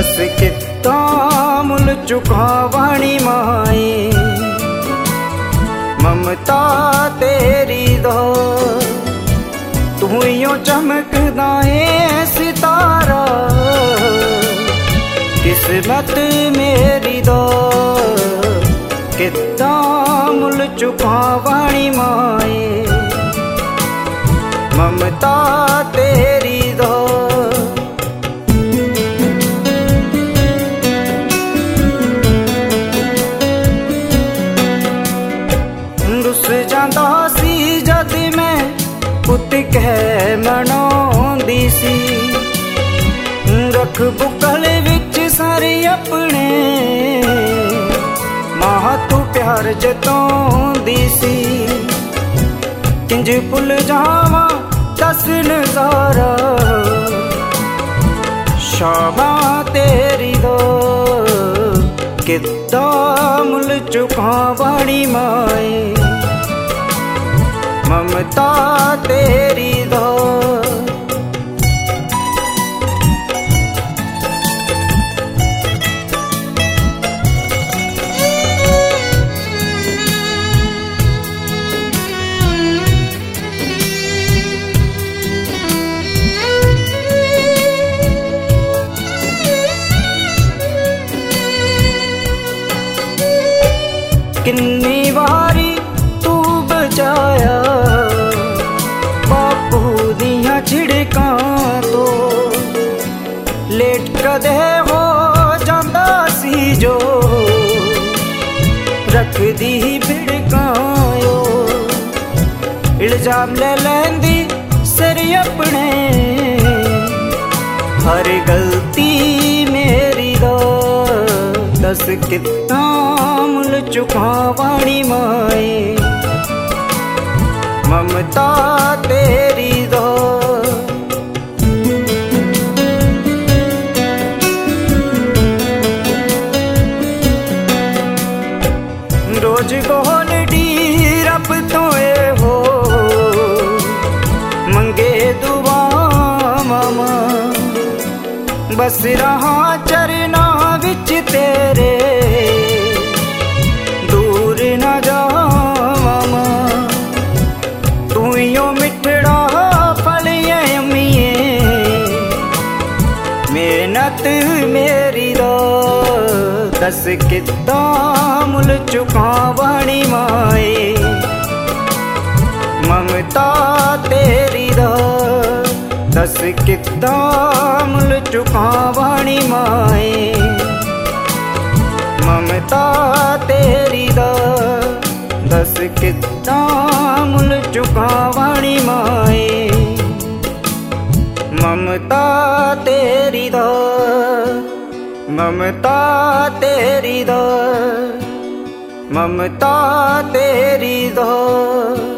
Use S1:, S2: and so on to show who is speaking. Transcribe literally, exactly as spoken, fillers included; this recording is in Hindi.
S1: दस कितना मुल चुका वाणी माए, ममता तेरी दो तू यो चमकदा है सितारा, किस्मत मेरी दो कितना मुल चुका वाणी माए, ममता तेरी दो। रुस जांदा सी जद मैं पुत कह मनाउंदी सी, रख बुकल विच सारे अपने मां तू प्यार जताउंदी सी, किंज भुल जावां दस नजारा, शामा तेरी दो कितना मुल चुका वाणी माए, ममता तेरी दो। किन्नी वारी तू बचाया बापू दियां छिड़कां तो, लेट कदे हो जांदा सी जो रख दी भिड़कायो, इल्जाम ले लैंदी सिर अपने हर गलती मेरी दो, दस कितना मुल चुका वाणी माए, ममता तेरी दो। रोज गोलडी रब तो ए हो मंगे दुआ मामा, बस रहा चरना विच तेरे दूर न जावा, तू यो मिठड़ा फल अम्मीए, मेहनत मेरी दो दस कितना मुल चुका वाणी माए, ममता तेरी दो दस कितना मुल चुका वाणी माए, ममता तेरी दो दस कितना मुल चुका वाणी माए, ममता तेरी दो, ममता तेरी दो, ममता तेरी दो।